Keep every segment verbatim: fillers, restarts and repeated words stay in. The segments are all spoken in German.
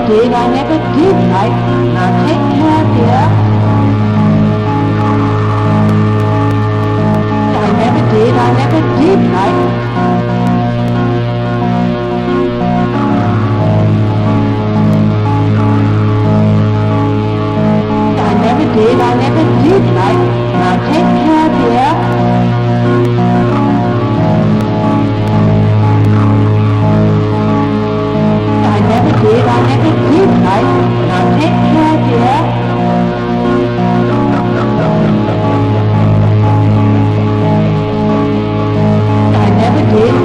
did, I never did like. Now take care, dear. I never did, I never did like. I never did, I never did like. Now take care, dear. I never did, I never did like. Now take care, dear. I never did.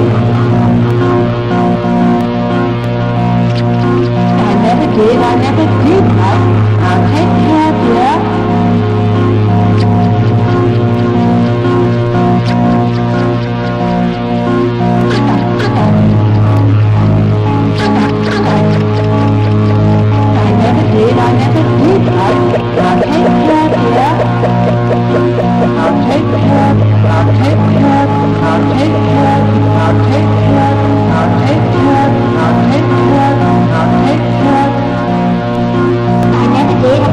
I never did, I never did like. Now take care, dear. Did I never did like. Now take care, dear. Now take care, now take care, now take care, now take care, now take care, now take care, now take care. I never did.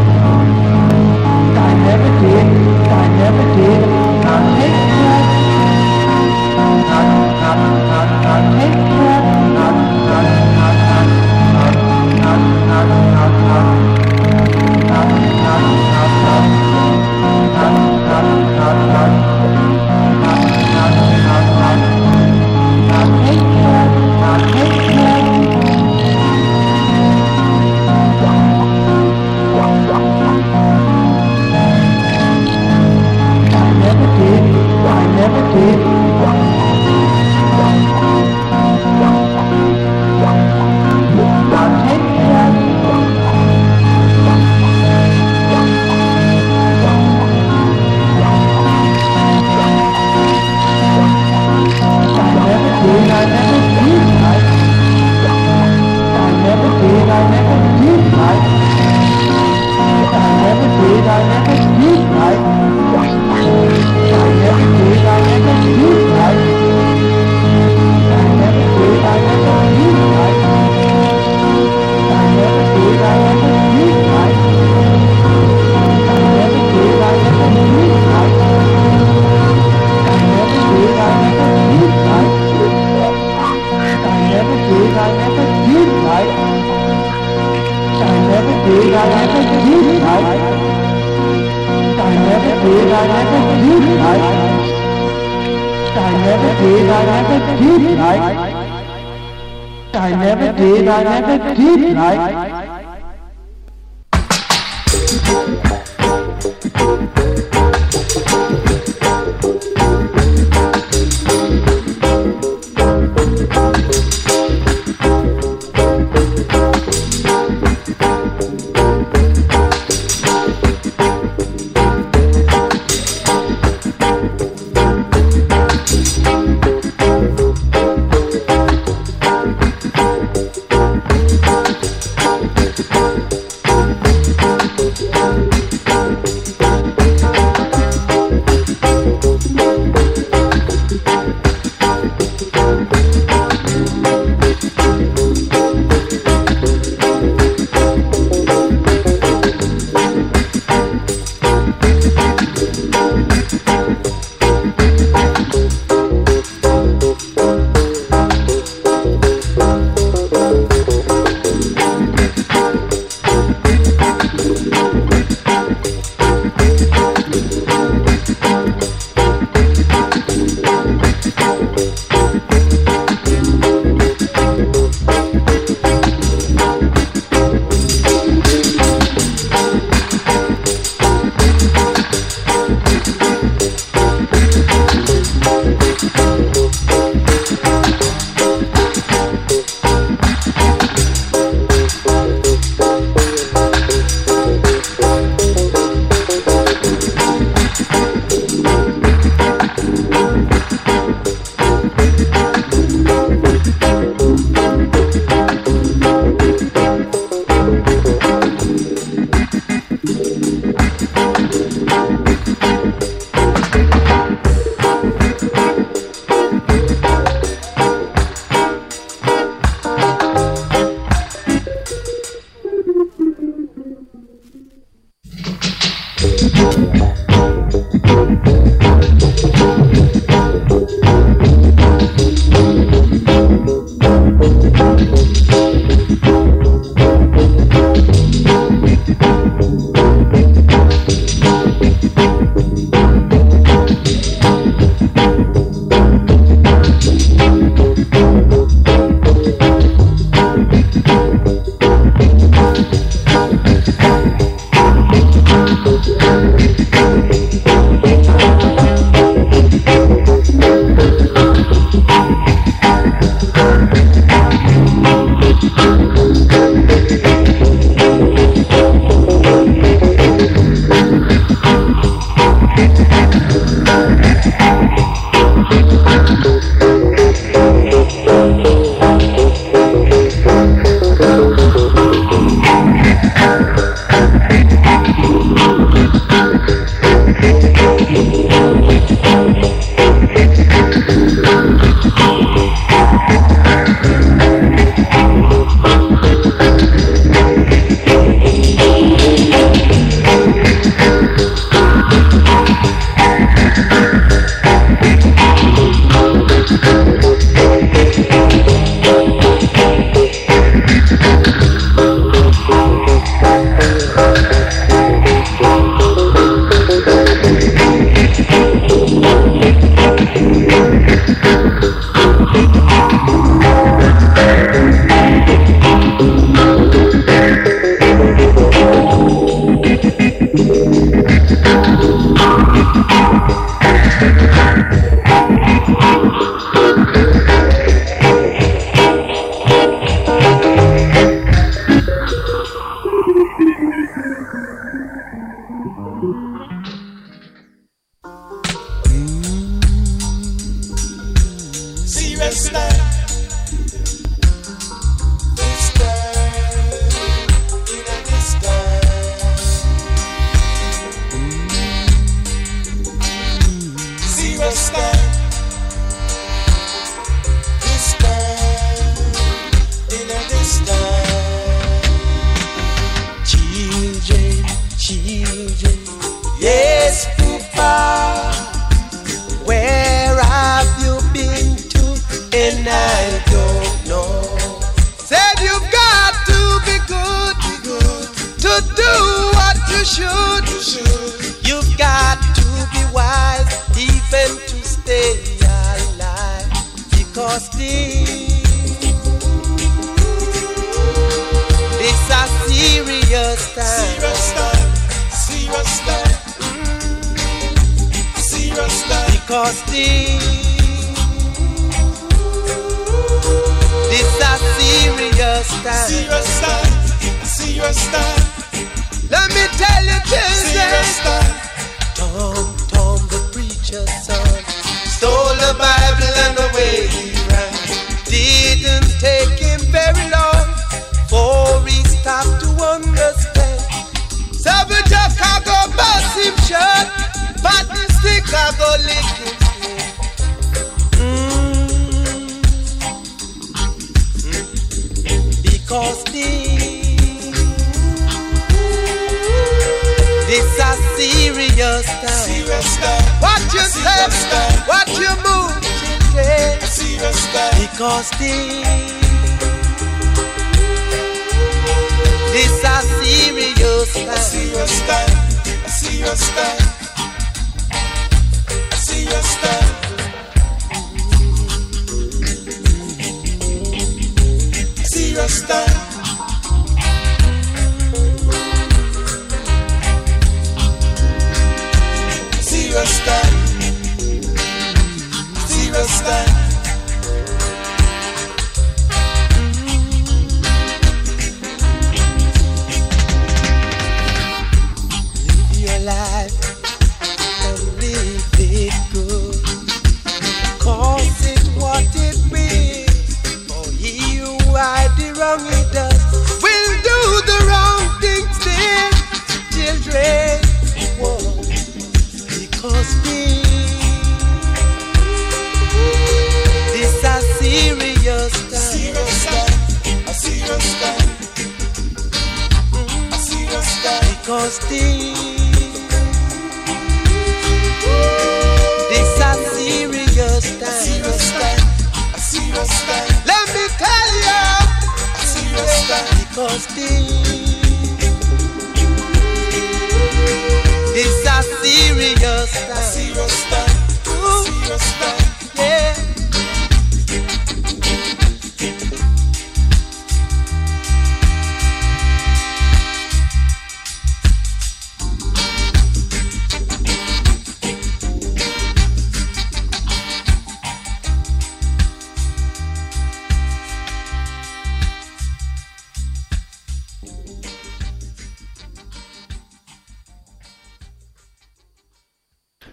I never did, I never did. Now take care. Now, now, now, now take care. Now, now, now, now, now, now, now, now. I never did, I never did like.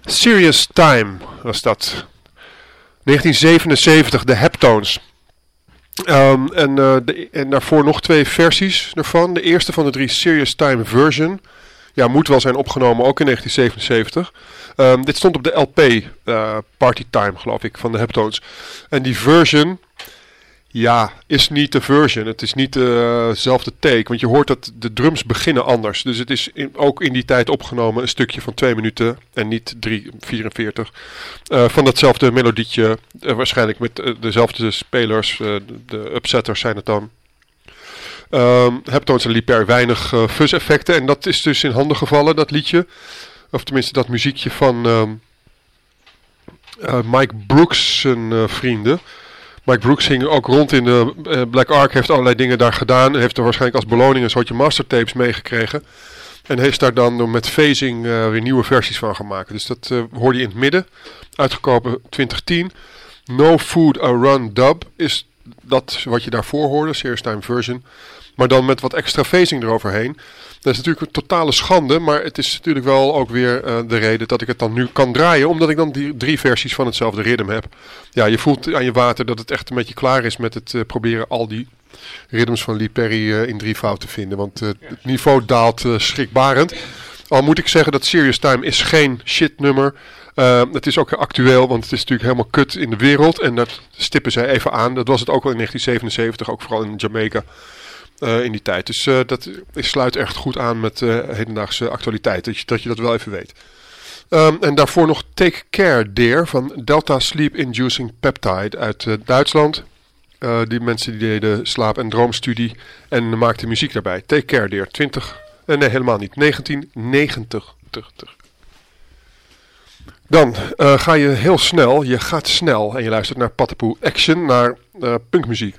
Serious Time was dat. negentien zevenenzeventig, de Heptones. Um, en, uh, de, en daarvoor nog twee versies ervan. De eerste van de drie Serious Time version. Ja, moet wel zijn opgenomen, ook in negentien zevenenzeventig. Um, dit stond op de L P, uh, Party Time geloof ik, van de Heptones. En die version, ja, is niet de version. Het is niet dezelfde uh, take, want je hoort dat de drums beginnen anders. Dus het is in, ook in die tijd opgenomen een stukje van twee minuten en niet drie vierenveertig. Uh, van datzelfde melodietje, uh, waarschijnlijk met uh, dezelfde spelers, uh, de upsetters zijn het dan. Um, Heptones liep er weinig uh, fuzz effecten en dat is dus in handen gevallen, dat liedje. Of tenminste dat muziekje van um, uh, Mike Brooks' zijn uh, vrienden. Mike Brooks hing ook rond in de uh, Black Ark, heeft allerlei dingen daar gedaan. Heeft er waarschijnlijk als beloning een soortje mastertapes meegekregen. En heeft daar dan met phasing uh, weer nieuwe versies van gemaakt. Dus dat uh, hoorde je in het midden. Uitgekomen twintig tien. No Food, A Run dub is dat wat je daarvoor hoorde, Serious Time version. Maar dan met wat extra phasing eroverheen. Dat is natuurlijk een totale schande, maar het is natuurlijk wel ook weer uh, de reden dat ik het dan nu kan draaien. Omdat ik dan die drie versies van hetzelfde ritme heb. Ja, je voelt aan je water dat het echt een beetje klaar is met het uh, proberen al die ritmes van Lee Perry uh, in drievoud te vinden. Want uh, het niveau daalt uh, schrikbarend. Al moet ik zeggen dat Serious Time is geen shit nummer. Uh, het is ook actueel, want het is natuurlijk helemaal kut in de wereld. En dat stippen zij even aan. Dat was het ook wel in negentien zevenenzeventig, ook vooral in Jamaica. Uh, in die tijd. Dus uh, dat sluit echt goed aan met uh, hedendaagse actualiteit. Dat je, dat je dat wel even weet. Um, en daarvoor nog Take Care Dear van Delta Sleep Inducing Peptide uit uh, Duitsland. Uh, die mensen die deden slaap- en droomstudie en maakten muziek daarbij. Take Care Dear, twintig, uh, nee helemaal niet, negentien negentig. Dan uh, ga je heel snel, je gaat snel en je luistert naar Patapoo Action, naar uh, punkmuziek.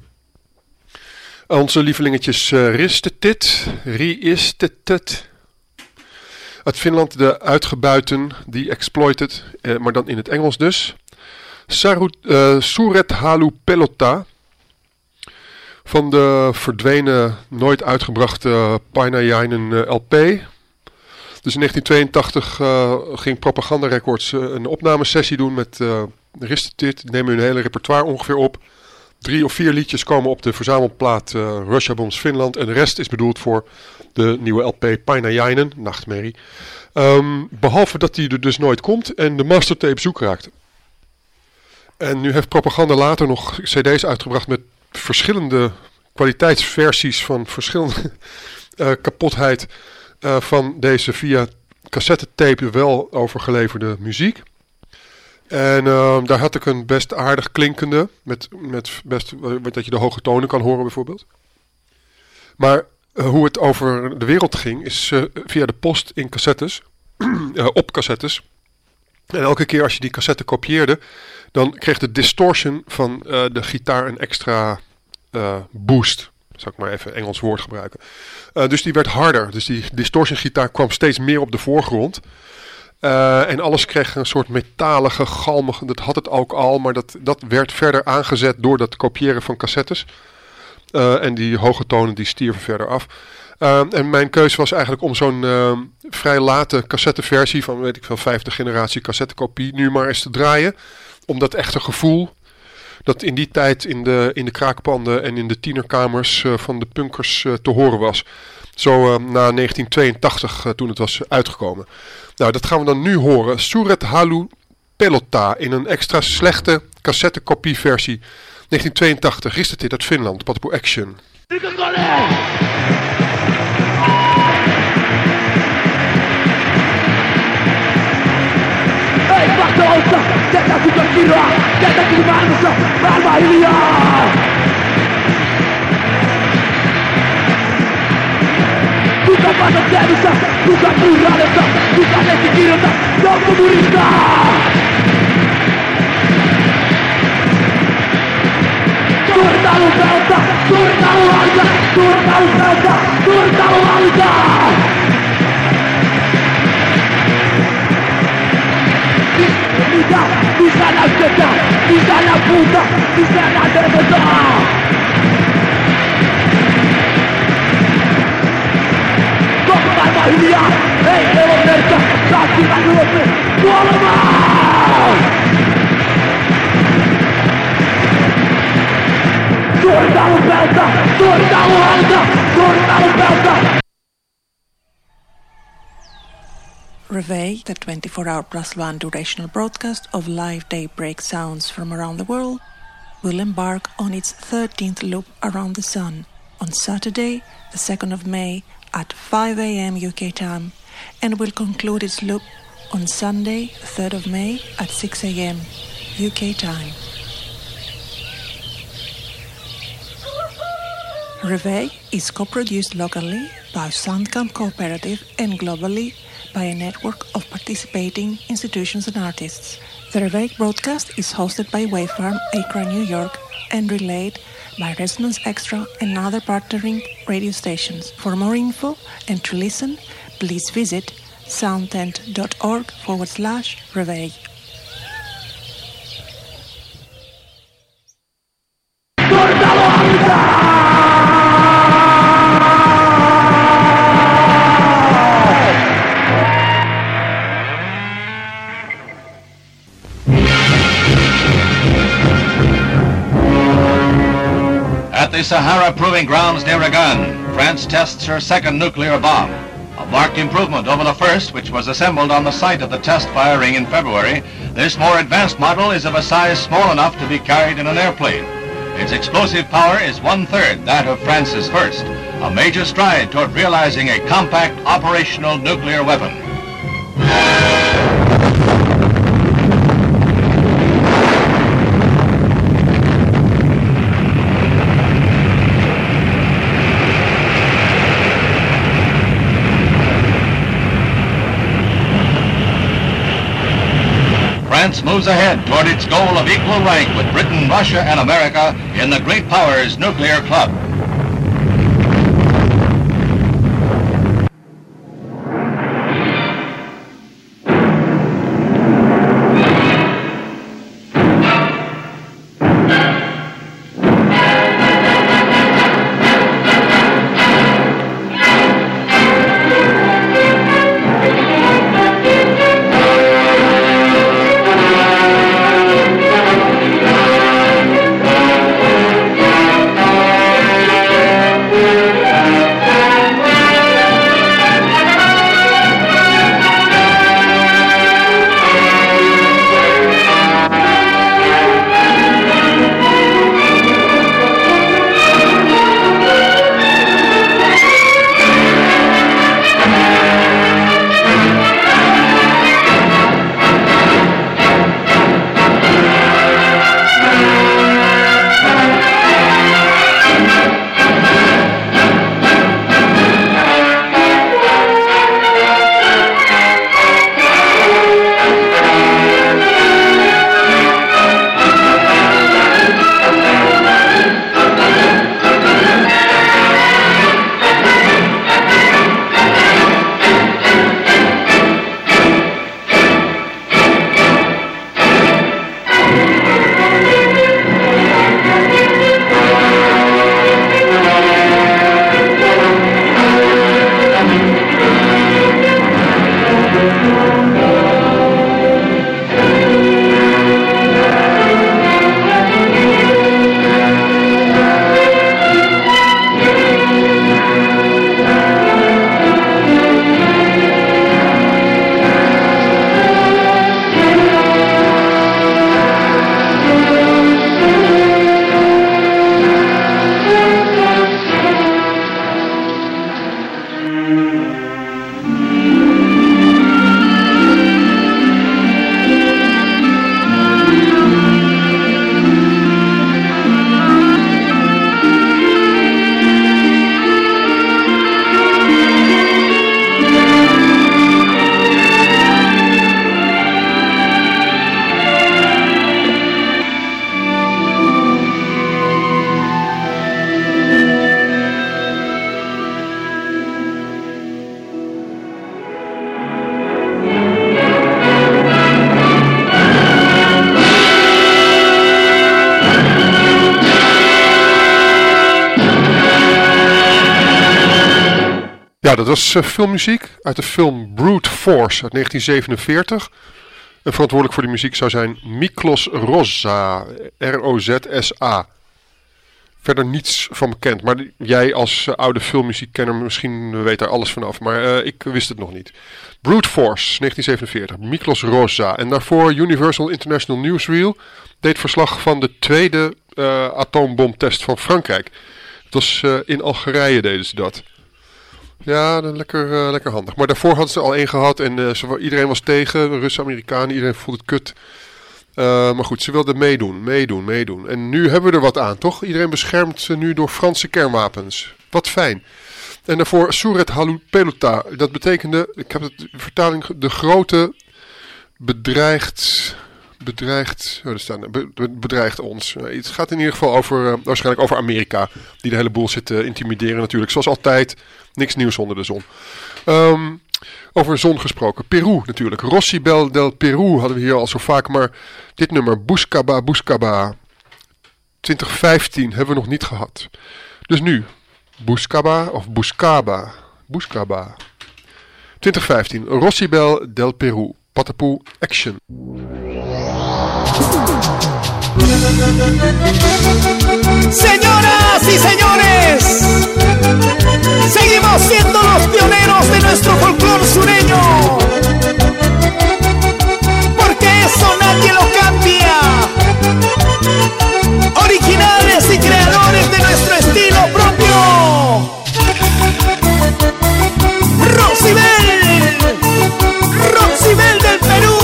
Onze lievelingetjes uh, Ristetit, Riistetit. Uit Finland de uitgebuiten, die exploited, uh, maar dan in het Engels dus. Sarut, uh, Suret Halu Pelota. Van de verdwenen, nooit uitgebrachte Painajainen uh, L P. Dus in negentien tweeëntachtig uh, ging Propaganda Records uh, een opnamesessie doen met uh, Ristetit. Die nemen hun hele repertoire ongeveer op. Drie of vier liedjes komen op de verzamelplaat uh, Russia Bombs Finland. En de rest is bedoeld voor de nieuwe L P Painajainen, Nachtmerrie. Um, behalve dat die er dus nooit komt en de mastertape zoek raakt. En nu heeft Propaganda later nog cd's uitgebracht met verschillende kwaliteitsversies van verschillende uh, kapotheid uh, van deze via cassettetape wel overgeleverde muziek. En uh, daar had ik een best aardig klinkende, met, met best, met dat je de hoge tonen kan horen bijvoorbeeld. Maar uh, hoe het over de wereld ging is uh, via de post in cassettes, uh, op cassettes. En elke keer als je die cassette kopieerde, dan kreeg de distortion van uh, de gitaar een extra uh, boost. Zal ik maar even Engels woord gebruiken. Uh, dus die werd harder. Dus die distortion gitaar kwam steeds meer op de voorgrond. Uh, en alles kreeg een soort metalige, galmige, dat had het ook al, maar dat, dat werd verder aangezet door dat kopiëren van cassettes. Uh, en die hoge tonen die stierven verder af. Uh, en mijn keuze was eigenlijk om zo'n uh, vrij late cassetteversie van, weet ik veel, vijfde generatie cassettekopie nu maar eens te draaien. Om dat echte gevoel dat in die tijd in de, in de kraakpanden en in de tienerkamers uh, van de punkers uh, te horen was. Zo uh, na negentien tweeëntachtig uh, toen het was uitgekomen. Nou, dat gaan we dan nu horen. Suret Halu Pelota in een extra slechte cassettekopieversie. negentien tweeëntachtig, is het dit uit Finland, Patapoo Action. Ei, vahtoosta, tätä sitä kiroa, tätä kilmailussa, maailma hiljaa! Kuka pasat käynnissä, kuka puhradetta, kuka lehti kirjoita, joku muristaa! Suurtaulun kautta, suurtaulun alta, suurtaulun kautta, suurtaulun alta! Mitä, missä näytetään, missä näpuuta, missä näytetään? Koko maailma hiljaa, ei ole merkkä, kaikki näkyy, tuolla Torna o belta, torna o alta, torna o belta. Reveille, the twenty-four hour plus one durational broadcast of live daybreak sounds from around the world, will embark on its thirteenth loop around the sun on Saturday, the second of May at five a.m. U K time, and will conclude its loop on Sunday, the third of May at six a.m. U K time. Reveille is co-produced locally by Soundcamp Cooperative and globally by a network of participating institutions and artists. The Reveille broadcast is hosted by Wavefarm, Acra, New York, and relayed by Resonance Extra and other partnering radio stations. For more info and to listen, please visit soundtent.org forward slash Reveille. At the Sahara Proving Grounds near Regan, France tests her second nuclear bomb. A marked improvement over the first, which was assembled on the site of the test firing in February. This more advanced model is of a size small enough to be carried in an airplane. Its explosive power is one-third that of France's first, a major stride toward realizing a compact operational nuclear weapon. France moves ahead toward its goal of equal rank with Britain, Russia, and America in the Great Powers Nuclear Club. Ja, dat was uh, filmmuziek uit de film Brute Force uit negentien zevenenveertig. En verantwoordelijk voor de muziek zou zijn Miklos Rozsa, R O Z S A. verder niets van bekend. Maar jij als uh, oude filmmuziekkenner misschien weet daar alles vanaf. Maar uh, ik wist het nog niet. Brute Force, negentien zevenenveertig. Miklos Rosa. En daarvoor Universal International Newsreel deed verslag van de tweede uh, atoombomtest van Frankrijk. Dat was uh, in Algerije deden ze dat. Ja, lekker, uh, lekker handig. Maar daarvoor hadden ze al één gehad en uh, ze, iedereen was tegen. Russen, Amerikanen, iedereen vond het kut. Uh, maar goed, ze wilden meedoen, meedoen, meedoen. En nu hebben we er wat aan, toch? Iedereen beschermt ze nu door Franse kernwapens. Wat fijn. En daarvoor Suret Halupelota. Dat betekende, ik heb de vertaling, de grote bedreigt... Bedreigt, oh, staat, bedreigt ons. Het gaat in ieder geval over, uh, waarschijnlijk over Amerika. Die de hele boel zit te intimideren natuurlijk. Zoals altijd, niks nieuws onder de zon. Um, over zon gesproken. Peru natuurlijk. Rossibel del Peru hadden we hier al zo vaak. Maar dit nummer, Buscaba, Buscaba. twintig vijftien hebben we nog niet gehad. Dus nu, Buscaba of Buscaba. Buscaba. twintig vijftien, Rossibel del Peru. Patapu Action. Señoras y señores, seguimos siendo los pioneros de nuestro folclore sureño, porque eso nadie lo cambia. Originales y creadores de nuestro estilo propio. Roxibel, Roxibel del Perú.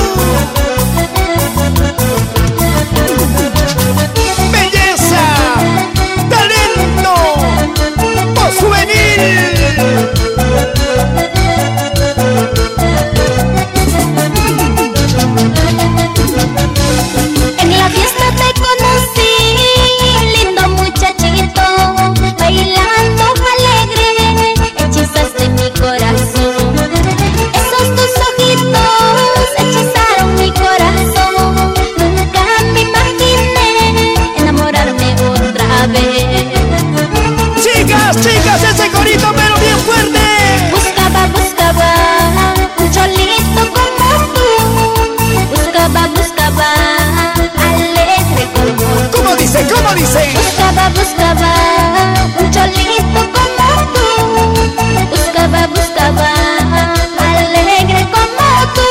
En la fiesta te conocí, lindo muchachito, bailando alegre, hechizaste mi corazón. Esos tus ojitos hechizaron mi corazón. Nunca me imaginé enamorarme otra vez. Chicas, chicas, ese corito pero bien fuerte. Buscaba, buscaba un cholito como tú. Buscaba, buscaba alegre como tú. ¿Cómo dice? ¿Cómo dice? Buscaba, buscaba un cholito como tú. Buscaba, buscaba alegre como tú.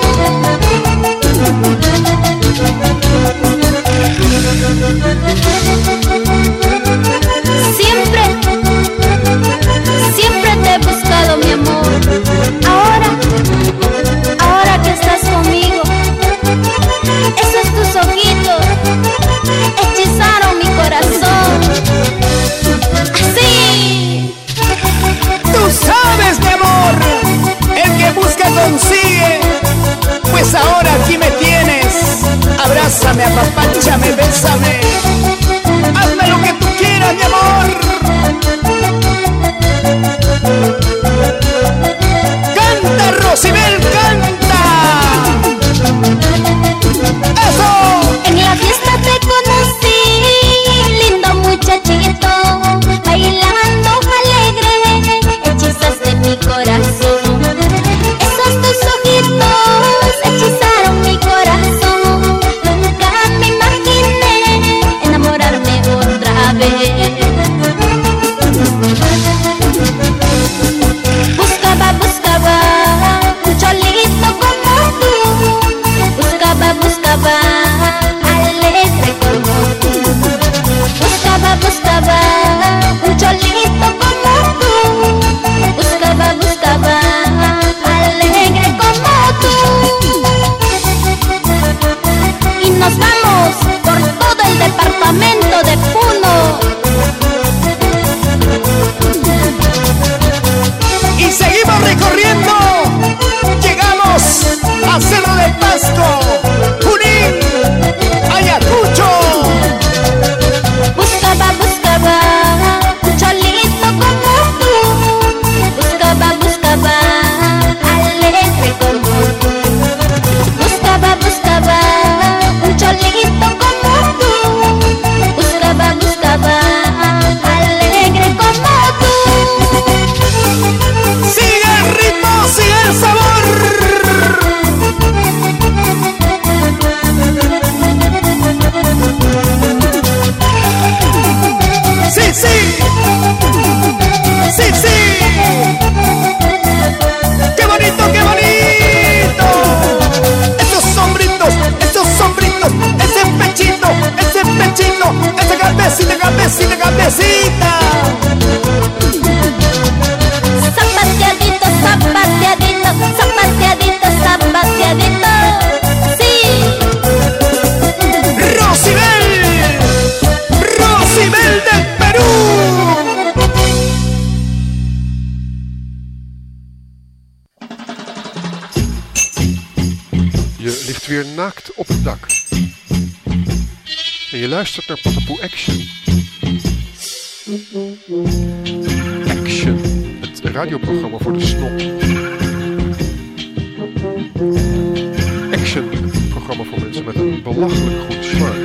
Siempre, siempre te he buscado, mi amor. Ahora, ahora que estás conmigo, esos tus ojitos hechizaron mi corazón. Así. Tú sabes, mi amor, el que busca consigue. Pues ahora aquí me tienes. Abrázame, apapáchame, bésame. Hazme lo que tú quieras, mi amor. Canta, Rossibel, canta. Eso. En la fiesta te conocí, lindo muchachito, bailando alegre, hechizaste mi corazón. Esos tus ojitos hechizaron mi corazón. Nunca me imaginé enamorarme otra vez. Buscaba, buscaba un cholito como tú. Buscaba, buscaba alegre como tú. Buscaba, buscaba un cholito como tú. Buscaba, buscaba alegre como tú. Y nos vamos por todo el departamento de Puno. suavecita. Zapateadito, zapateadito, zapateadito, zapateadito. Sí. Rosibel, Rosibel del Perú. Je ligt weer naakt op het dak. En je luistert naar Patapoe Action. Action, het radioprogramma voor de snop. Action, het programma voor mensen met een belachelijk goed smaak.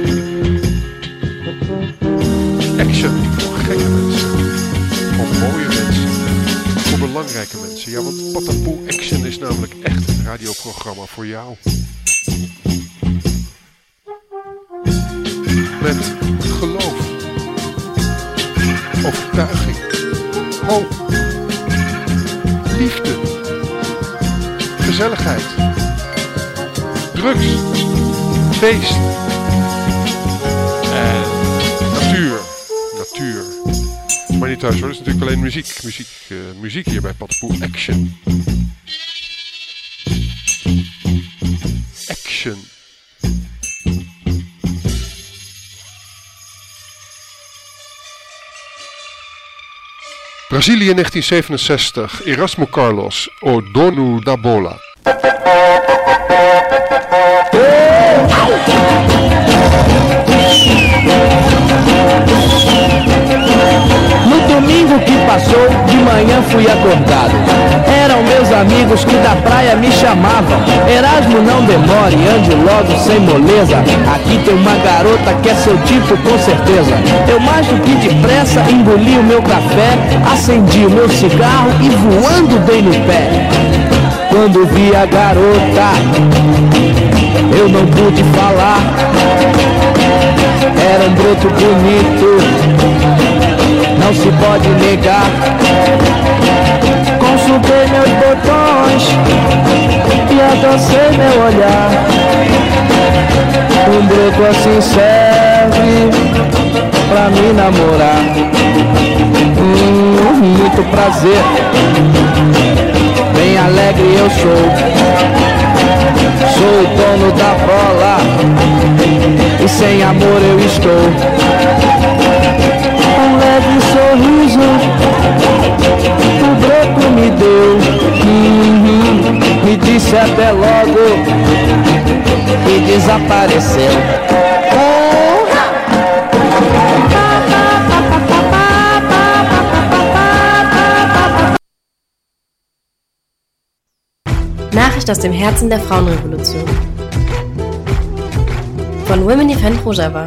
Action, voor gekke mensen. Voor mooie mensen. Voor belangrijke mensen. Ja, want Patapoe Action is namelijk echt het radioprogramma voor jou. Met geloof, overtuiging, hoop, liefde, gezelligheid, drugs, feest en natuur. Natuur. Maar niet thuis hoor, het is natuurlijk alleen muziek. Muziek, uh, muziek hier bij Patapoe Action. Action. Brazilië negentien zevenenzestig, Erasmo Carlos, O Dono da Bola. No domingo que passou, de manhã fui acordado. Eram meus amigos que da praia me chamavam. Erasmo, não demore, ande logo sem moleza. Aqui tem uma garota que é seu tipo com certeza. Eu mais do que depressa engoli o meu café, acendi o meu cigarro e voando dei no pé. Quando vi a garota, eu não pude falar. Era um broto bonito, não se pode negar. Consultei meus botões e adoçei meu olhar. Um broto assim serve pra me namorar. Hum, muito prazer, bem alegre eu sou. Sou o dono da bola e sem amor eu estou. Um leve sorriso o broto me deu, uhum, me disse até logo e desapareceu. Nachricht aus dem Herzen der Frauenrevolution. Von Women Defend Rojava.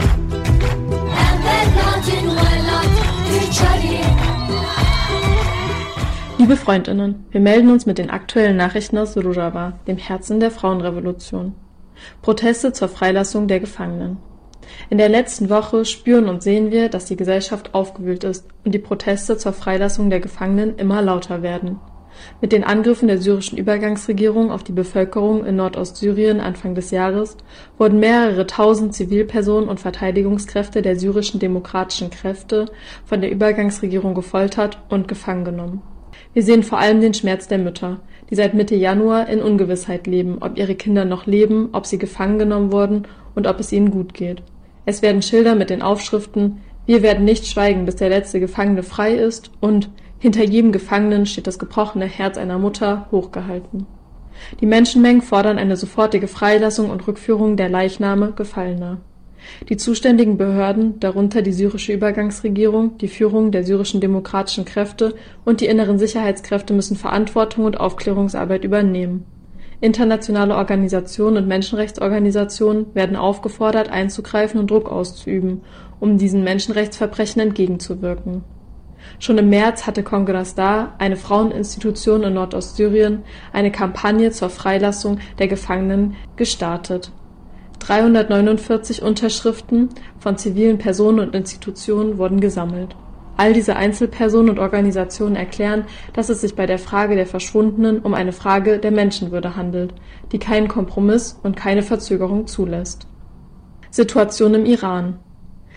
Liebe Freundinnen, wir melden uns mit den aktuellen Nachrichten aus Rojava, dem Herzen der Frauenrevolution. Proteste zur Freilassung der Gefangenen. In der letzten Woche spüren und sehen wir, dass die Gesellschaft aufgewühlt ist und die Proteste zur Freilassung der Gefangenen immer lauter werden. Mit den Angriffen der syrischen Übergangsregierung auf die Bevölkerung in Nordostsyrien Anfang des Jahres wurden mehrere tausend Zivilpersonen und Verteidigungskräfte der syrischen demokratischen Kräfte von der Übergangsregierung gefoltert und gefangen genommen. Wir sehen vor allem den Schmerz der Mütter, die seit Mitte Januar in Ungewissheit leben, ob ihre Kinder noch leben, ob sie gefangen genommen wurden und ob es ihnen gut geht. Es werden Schilder mit den Aufschriften „Wir werden nicht schweigen, bis der letzte Gefangene frei ist“ und „Hinter jedem Gefangenen steht das gebrochene Herz einer Mutter“ hochgehalten. Die Menschenmengen fordern eine sofortige Freilassung und Rückführung der Leichname Gefallener. Die zuständigen Behörden, darunter die syrische Übergangsregierung, die Führung der syrischen demokratischen Kräfte und die inneren Sicherheitskräfte müssen Verantwortung und Aufklärungsarbeit übernehmen. Internationale Organisationen und Menschenrechtsorganisationen werden aufgefordert, einzugreifen und Druck auszuüben, um diesen Menschenrechtsverbrechen entgegenzuwirken. Schon im März hatte Kongrasdar, eine Fraueninstitution in Nordostsyrien, eine Kampagne zur Freilassung der Gefangenen gestartet. dreihundertneunundvierzig Unterschriften von zivilen Personen und Institutionen wurden gesammelt. All diese Einzelpersonen und Organisationen erklären, dass es sich bei der Frage der Verschwundenen um eine Frage der Menschenwürde handelt, die keinen Kompromiss und keine Verzögerung zulässt. Situation im Iran.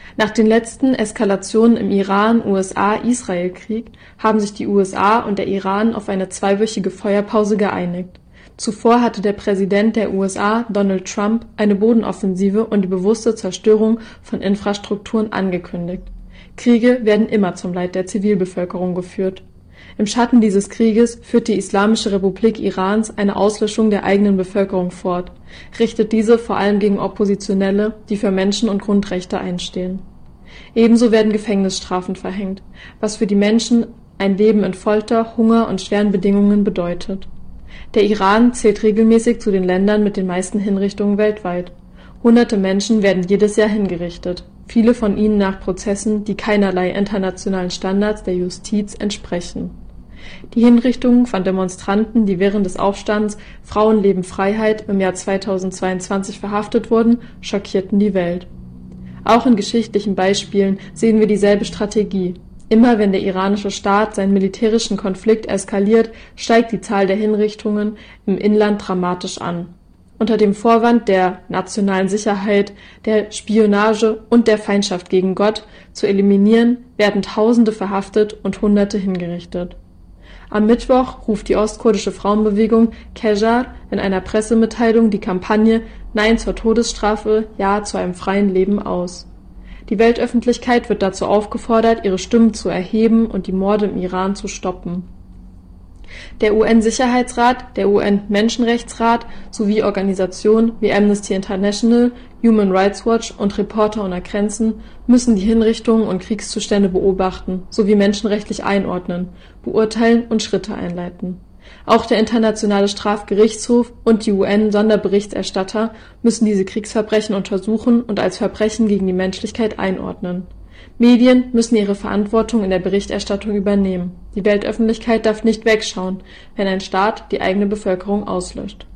Nach den letzten Eskalationen im Iran-U S A-Israel-Krieg haben sich die U S A und der Iran auf eine zweiwöchige Feuerpause geeinigt. Zuvor hatte der Präsident der U S A, Donald Trump, eine Bodenoffensive und die bewusste Zerstörung von Infrastrukturen angekündigt. Kriege werden immer zum Leid der Zivilbevölkerung geführt. Im Schatten dieses Krieges führt die Islamische Republik Irans eine Auslöschung der eigenen Bevölkerung fort, richtet diese vor allem gegen Oppositionelle, die für Menschen- und Grundrechte einstehen. Ebenso werden Gefängnisstrafen verhängt, was für die Menschen ein Leben in Folter, Hunger und schweren Bedingungen bedeutet. Der Iran zählt regelmäßig zu den Ländern mit den meisten Hinrichtungen weltweit. Hunderte Menschen werden jedes Jahr hingerichtet, viele von ihnen nach Prozessen, die keinerlei internationalen Standards der Justiz entsprechen. Die Hinrichtungen von Demonstranten, die während des Aufstands Frauen leben Freiheit im Jahr zweitausendzweiundzwanzig verhaftet wurden, schockierten die Welt. Auch in geschichtlichen Beispielen sehen wir dieselbe Strategie. Immer wenn der iranische Staat seinen militärischen Konflikt eskaliert, steigt die Zahl der Hinrichtungen im Inland dramatisch an. Unter dem Vorwand der nationalen Sicherheit, der Spionage und der Feindschaft gegen Gott zu eliminieren, werden Tausende verhaftet und Hunderte hingerichtet. Am Mittwoch ruft die ostkurdische Frauenbewegung Kejar in einer Pressemitteilung die Kampagne Nein zur Todesstrafe, Ja zu einem freien Leben aus. Die Weltöffentlichkeit wird dazu aufgefordert, ihre Stimmen zu erheben und die Morde im Iran zu stoppen. Der U N-Sicherheitsrat, der U N-Menschenrechtsrat sowie Organisationen wie Amnesty International, Human Rights Watch und Reporter ohne Grenzen müssen die Hinrichtungen und Kriegszustände beobachten sowie menschenrechtlich einordnen, beurteilen und Schritte einleiten. Auch der Internationale Strafgerichtshof und die U N-Sonderberichterstatter müssen diese Kriegsverbrechen untersuchen und als Verbrechen gegen die Menschlichkeit einordnen. Medien müssen ihre Verantwortung in der Berichterstattung übernehmen. Die Weltöffentlichkeit darf nicht wegschauen, wenn ein Staat die eigene Bevölkerung auslöscht.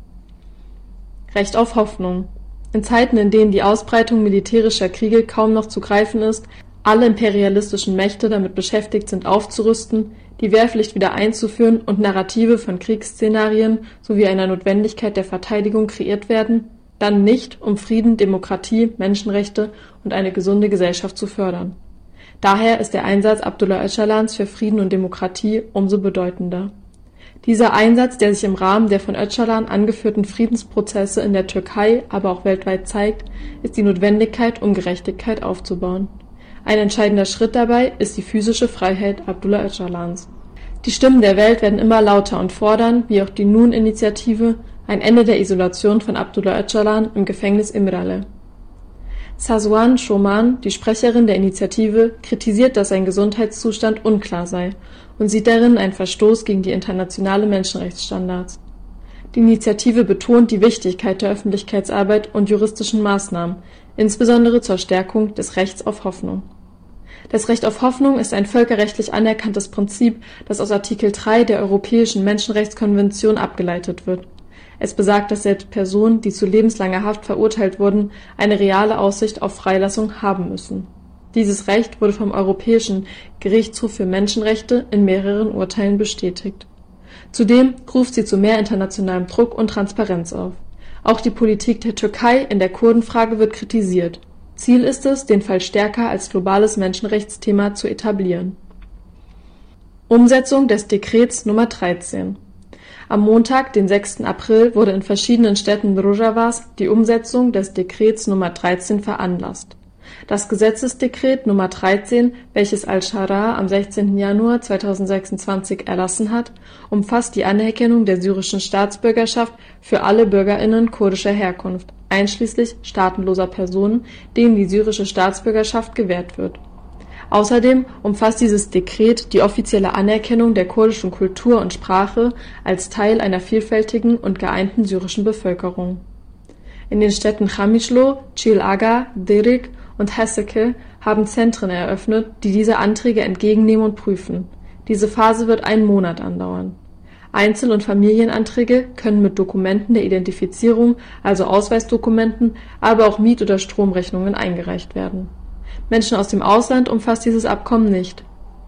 Recht auf Hoffnung. In Zeiten, in denen die Ausbreitung militärischer Kriege kaum noch zu greifen ist, alle imperialistischen Mächte damit beschäftigt sind aufzurüsten, die Wehrpflicht wieder einzuführen und Narrative von Kriegsszenarien sowie einer Notwendigkeit der Verteidigung kreiert werden, dann nicht, um Frieden, Demokratie, Menschenrechte und eine gesunde Gesellschaft zu fördern. Daher ist der Einsatz Abdullah Öcalans für Frieden und Demokratie umso bedeutender. Dieser Einsatz, der sich im Rahmen der von Öcalan angeführten Friedensprozesse in der Türkei, aber auch weltweit zeigt, ist die Notwendigkeit, um Gerechtigkeit aufzubauen. Ein entscheidender Schritt dabei ist die physische Freiheit Abdullah Öcalans. Die Stimmen der Welt werden immer lauter und fordern, wie auch die Nun-Initiative, ein Ende der Isolation von Abdullah Öcalan im Gefängnis İmralı. Sazwan Shoman, die Sprecherin der Initiative, kritisiert, dass sein Gesundheitszustand unklar sei und sieht darin einen Verstoß gegen die internationale Menschenrechtsstandards. Die Initiative betont die Wichtigkeit der Öffentlichkeitsarbeit und juristischen Maßnahmen, insbesondere zur Stärkung des Rechts auf Hoffnung. Das Recht auf Hoffnung ist ein völkerrechtlich anerkanntes Prinzip, das aus Artikel drei der Europäischen Menschenrechtskonvention abgeleitet wird. Es besagt, dass selbst Personen, die zu lebenslanger Haft verurteilt wurden, eine reale Aussicht auf Freilassung haben müssen. Dieses Recht wurde vom Europäischen Gerichtshof für Menschenrechte in mehreren Urteilen bestätigt. Zudem ruft sie zu mehr internationalem Druck und Transparenz auf. Auch die Politik der Türkei in der Kurdenfrage wird kritisiert. Ziel ist es, den Fall stärker als globales Menschenrechtsthema zu etablieren. Umsetzung des Dekrets Nummer dreizehn. Am Montag, den sechsten April, wurde in verschiedenen Städten Rojavas die Umsetzung des Dekrets Nummer dreizehn veranlasst. Das Gesetzesdekret Nummer dreizehn, welches Al-Shara am sechzehnten Januar zweitausendsechsundzwanzig erlassen hat, umfasst die Anerkennung der syrischen Staatsbürgerschaft für alle BürgerInnen kurdischer Herkunft, einschließlich staatenloser Personen, denen die syrische Staatsbürgerschaft gewährt wird. Außerdem umfasst dieses Dekret die offizielle Anerkennung der kurdischen Kultur und Sprache als Teil einer vielfältigen und geeinten syrischen Bevölkerung. In den Städten Qamishlo, Çiğ-Aga, Derik und Haseke haben Zentren eröffnet, die diese Anträge entgegennehmen und prüfen. Diese Phase wird einen Monat andauern. Einzel- und Familienanträge können mit Dokumenten der Identifizierung, also Ausweisdokumenten, aber auch Miet- oder Stromrechnungen eingereicht werden. Menschen aus dem Ausland umfasst dieses Abkommen nicht.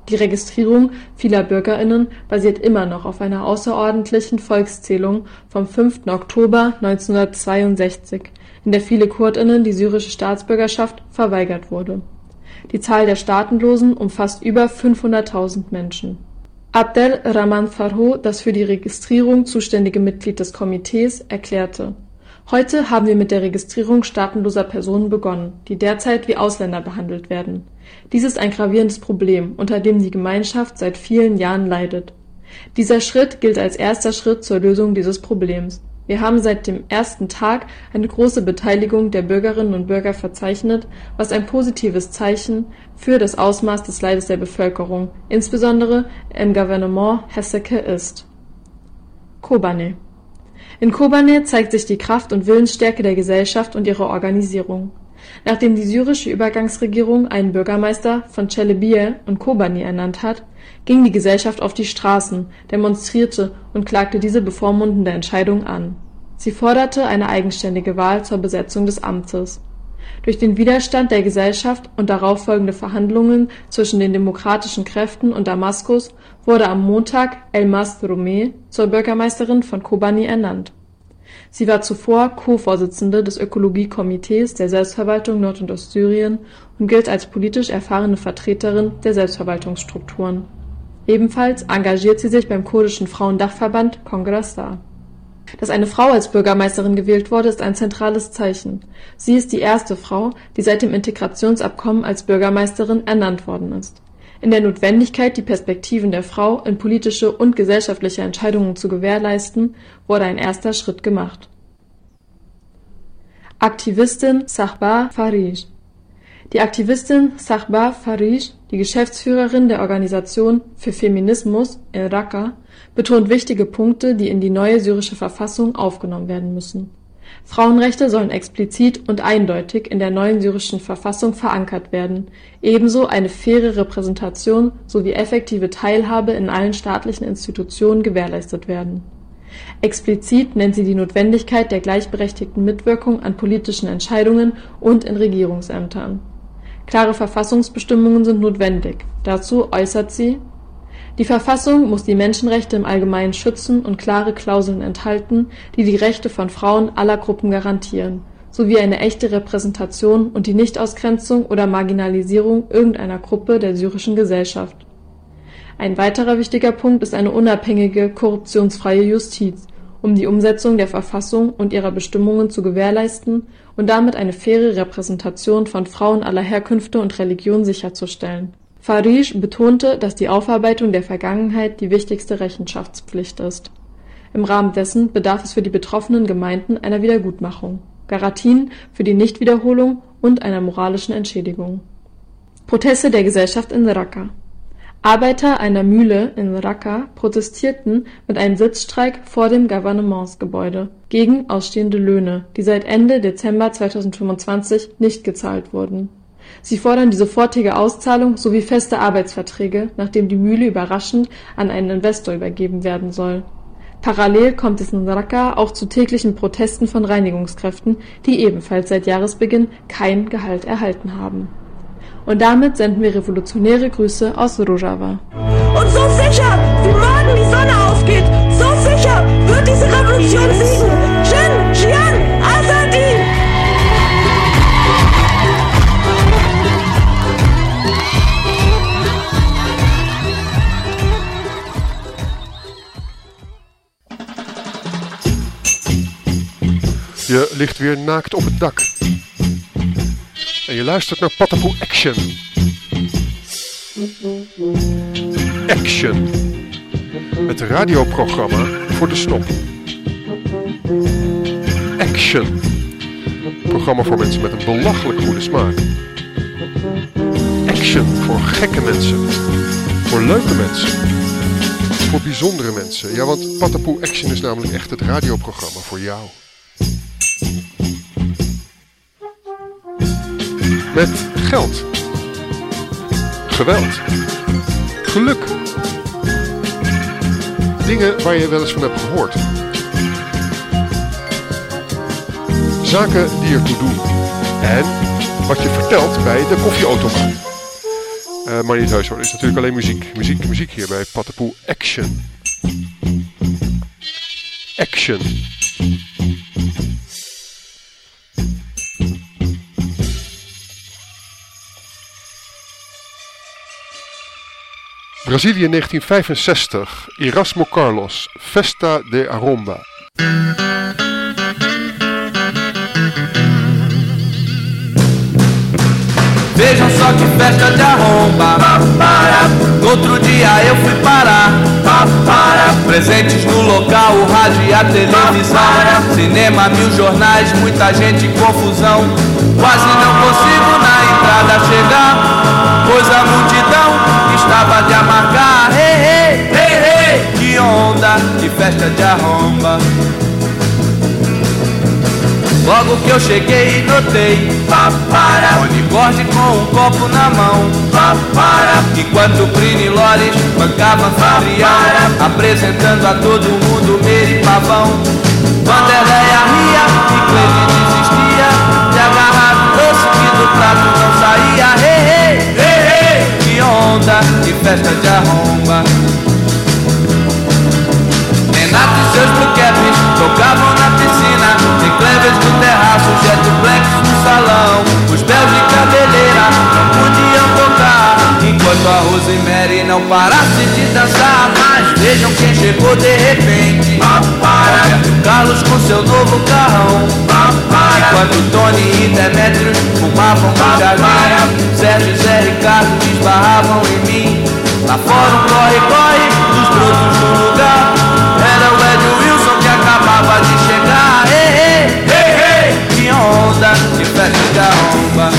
Die Registrierung vieler BürgerInnen basiert immer noch auf einer außerordentlichen Volkszählung vom fünften Oktober neunzehnhundertzweiundsechzig, in der viele KurdInnen die syrische Staatsbürgerschaft verweigert wurde. Die Zahl der Staatenlosen umfasst über fünfhunderttausend Menschen. Abdel Rahman Farho, das für die Registrierung zuständige Mitglied des Komitees, erklärte: Heute haben wir mit der Registrierung staatenloser Personen begonnen, die derzeit wie Ausländer behandelt werden. Dies ist ein gravierendes Problem, unter dem die Gemeinschaft seit vielen Jahren leidet. Dieser Schritt gilt als erster Schritt zur Lösung dieses Problems. Wir haben seit dem ersten Tag eine große Beteiligung der Bürgerinnen und Bürger verzeichnet, was ein positives Zeichen für das Ausmaß des Leides der Bevölkerung, insbesondere im Gouvernement Haseke, ist. Kobane. In Kobane zeigt sich die Kraft und Willensstärke der Gesellschaft und ihre Organisierung. Nachdem die syrische Übergangsregierung einen Bürgermeister von Celebiye und Kobani ernannt hat, ging die Gesellschaft auf die Straßen, demonstrierte und klagte diese bevormundende Entscheidung an. Sie forderte eine eigenständige Wahl zur Besetzung des Amtes. Durch den Widerstand der Gesellschaft und darauffolgende Verhandlungen zwischen den demokratischen Kräften und Damaskus wurde am Montag Elmas Rumeh zur Bürgermeisterin von Kobani ernannt. Sie war zuvor Co-Vorsitzende des Ökologiekomitees der Selbstverwaltung Nord- und Ostsyrien und gilt als politisch erfahrene Vertreterin der Selbstverwaltungsstrukturen. Ebenfalls engagiert sie sich beim kurdischen Frauendachverband Kongressar. Dass eine Frau als Bürgermeisterin gewählt wurde, ist ein zentrales Zeichen. Sie ist die erste Frau, die seit dem Integrationsabkommen als Bürgermeisterin ernannt worden ist. In der Notwendigkeit, die Perspektiven der Frau in politische und gesellschaftliche Entscheidungen zu gewährleisten, wurde ein erster Schritt gemacht. Aktivistin Sahba Farij. Die Aktivistin Sahba Farij, die Geschäftsführerin der Organisation für Feminismus in Raqqa, betont wichtige Punkte, die in die neue syrische Verfassung aufgenommen werden müssen. Frauenrechte sollen explizit und eindeutig in der neuen syrischen Verfassung verankert werden, ebenso eine faire Repräsentation sowie effektive Teilhabe in allen staatlichen Institutionen gewährleistet werden. Explizit nennt sie die Notwendigkeit der gleichberechtigten Mitwirkung an politischen Entscheidungen und in Regierungsämtern. Klare Verfassungsbestimmungen sind notwendig. Dazu äußert sie: Die Verfassung muss die Menschenrechte im Allgemeinen schützen und klare Klauseln enthalten, die die Rechte von Frauen aller Gruppen garantieren, sowie eine echte Repräsentation und die Nichtausgrenzung oder Marginalisierung irgendeiner Gruppe der syrischen Gesellschaft. Ein weiterer wichtiger Punkt ist eine unabhängige, korruptionsfreie Justiz, um die Umsetzung der Verfassung und ihrer Bestimmungen zu gewährleisten und damit eine faire Repräsentation von Frauen aller Herkünfte und Religionen sicherzustellen. Farij betonte, dass die Aufarbeitung der Vergangenheit die wichtigste Rechenschaftspflicht ist. Im Rahmen dessen bedarf es für die betroffenen Gemeinden einer Wiedergutmachung, Garantien für die Nichtwiederholung und einer moralischen Entschädigung. Proteste der Gesellschaft in Raqqa. Arbeiter einer Mühle in Raqqa protestierten mit einem Sitzstreik vor dem Gouvernementsgebäude gegen ausstehende Löhne, die seit Ende Dezember zweitausendfünfundzwanzig nicht gezahlt wurden. Sie fordern die sofortige Auszahlung sowie feste Arbeitsverträge, nachdem die Mühle überraschend an einen Investor übergeben werden soll. Parallel kommt es in Raqqa auch zu täglichen Protesten von Reinigungskräften, die ebenfalls seit Jahresbeginn kein Gehalt erhalten haben. Und damit senden wir revolutionäre Grüße aus Rojava. Und so sicher, wie morgen die Sonne aufgeht, so sicher wird diese Revolution siegen. Jin, Jian, Azadi! Je ligt weer naakt op het dak. En je luistert naar Patapoe Action. Action. Het radioprogramma voor de snop. Action. Programma voor mensen met een belachelijk goede smaak. Action voor gekke mensen. Voor leuke mensen. Voor bijzondere mensen. Ja, want Patapoe Action is namelijk echt het radioprogramma voor jou. Met geld, geweld, geluk, dingen waar je wel eens van hebt gehoord, zaken die ertoe doen en wat je vertelt bij de koffieautomaat. Uh, maar niet heus hoor, het is natuurlijk alleen muziek. Muziek, muziek hier bij Patapoe Action. Action. Brazilië negentien vijfenzestig. Erasmo Carlos. Festa de Arromba. Vejam só que festa de arromba. No outro dia eu fui parar. Presentes no local, o rádio e a televisão. Cinema, mil jornais, muita gente em confusão. Quase não consigo na entrada chegar, pois a multidão estava de amargar. Hey, hey, hey, hey. Que onda, que festa de arromba. Logo que eu cheguei notei Onigorde com um copo na mão, enquanto Brino e Lores bancavam anfitrião, apresentando a todo mundo Meire e Pavão. Vanderleia ria e Cleide desistia, de agarrar o doce que do prato não saía. Hey, hey, hey, hey. Que onda, que festa de arromba. Renato e seus blue caps tocavam na piscina, tem Clevers no terraço, jet blacks no salão. Os Belos de cabeleira não podiam tocar, enquanto a Rosemary não parasse de dançar. Mas vejam quem chegou de repente, Roberto Carlos com seu novo carrão. Enquanto Tony e Demetrius fumavam no jardim, Sérgio e Zé Ricardo esbarravam em mim. Lá fora um corre-corre dos brotos do lugar, era o Ed Wilson que acabava de chegar. Hey, hey, hey, hey. Que onda, que festa de arromba.